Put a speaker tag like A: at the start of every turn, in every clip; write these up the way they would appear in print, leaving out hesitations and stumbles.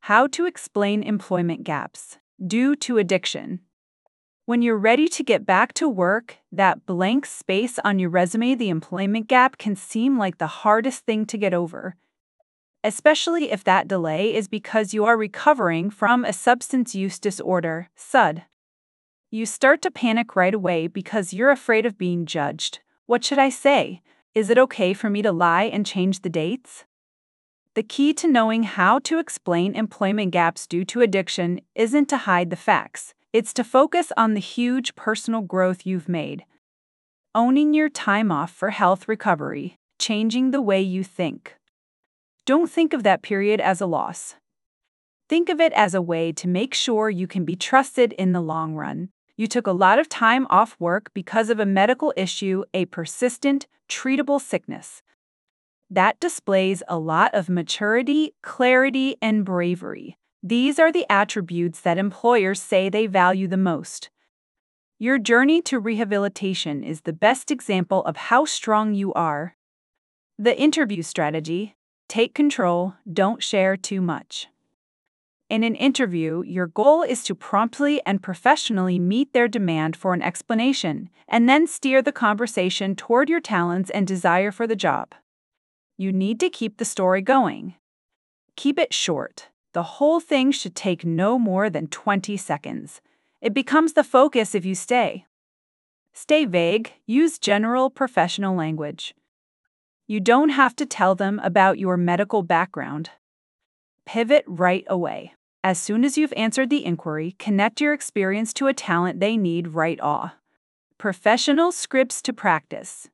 A: How to explain employment gaps due to addiction. When you're ready to get back to work, that blank space on your resume, the employment gap, can seem like the hardest thing to get over, especially if that delay is because you are recovering from a substance use disorder, SUD. You start to panic right away because you're afraid of being judged. What should I say? Is it okay for me to lie and change the dates? The key to knowing how to explain employment gaps due to addiction isn't to hide the facts. It's to focus on the huge personal growth you've made. Owning your time off for health recovery, changing the way you think. Don't think of that period as a loss. Think of it as a way to make sure you can be trusted in the long run. You took a lot of time off work because of a medical issue, a persistent, treatable sickness. That displays a lot of maturity, clarity, and bravery. These are the attributes that employers say they value the most. Your journey to rehabilitation is the best example of how strong you are. The interview strategy: take control, don't share too much. In an interview, your goal is to promptly and professionally meet their demand for an explanation, and then steer the conversation toward your talents and desire for the job. You need to keep the story going. Keep it short. The whole thing should take no more than 20 seconds. It becomes the focus if you stay. Stay vague. Use general professional language. You don't have to tell them about your medical background. Pivot right away. As soon as you've answered the inquiry, connect your experience to a talent they need right away. Professional scripts to practice.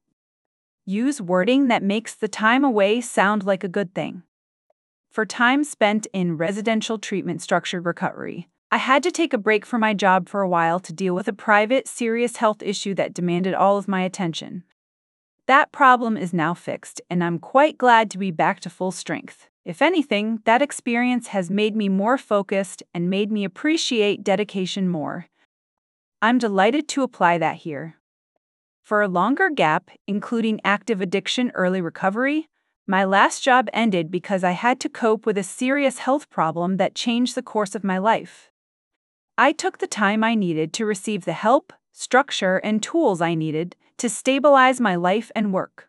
A: Use wording that makes the time away sound like a good thing. For time spent in residential treatment structured recovery, I had to take a break from my job for a while to deal with a private, serious health issue that demanded all of my attention. That problem is now fixed, and I'm quite glad to be back to full strength. If anything, that experience has made me more focused and made me appreciate dedication more. I'm delighted to apply that here. For a longer gap, including active addiction early recovery, my last job ended because I had to cope with a serious health problem that changed the course of my life. I took the time I needed to receive the help, structure, and tools I needed to stabilize my life and work.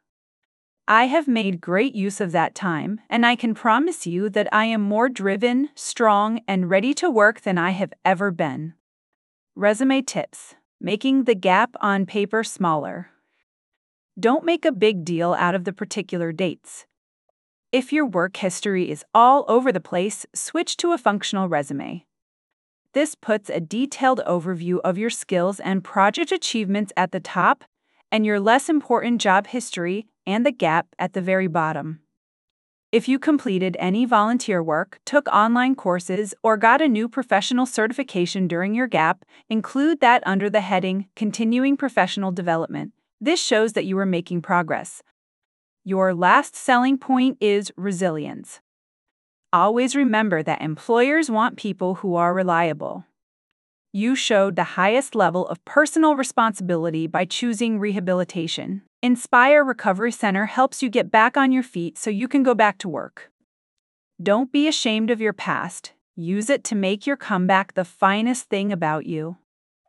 A: I have made great use of that time, and I can promise you that I am more driven, strong, and ready to work than I have ever been. Resume tips: making the gap on paper smaller. Don't make a big deal out of the particular dates. If your work history is all over the place, switch to a functional resume. This puts a detailed overview of your skills and project achievements at the top, and your less important job history and the gap at the very bottom. If you completed any volunteer work, took online courses, or got a new professional certification during your gap, include that under the heading Continuing Professional Development. This shows that you are making progress. Your last selling point is resilience. Always remember that employers want people who are reliable. You showed the highest level of personal responsibility by choosing rehabilitation. Inspire Recovery Center helps you get back on your feet so you can go back to work. Don't be ashamed of your past. Use it to make your comeback the finest thing about you.